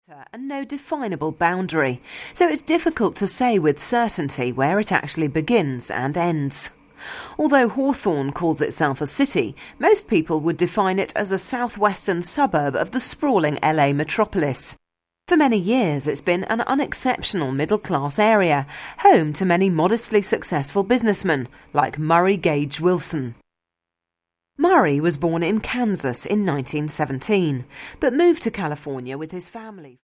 And no definable boundary, so it's difficult to say with certainty where it actually begins and ends. Although Hawthorne calls itself a city, most people would define it as a southwestern suburb of the sprawling LA metropolis. For many years it's been an unexceptional middle-class area, home to many modestly successful businessmen like Murray Gage Wilson. Murray was born in Kansas in 1917, but moved to California with his family.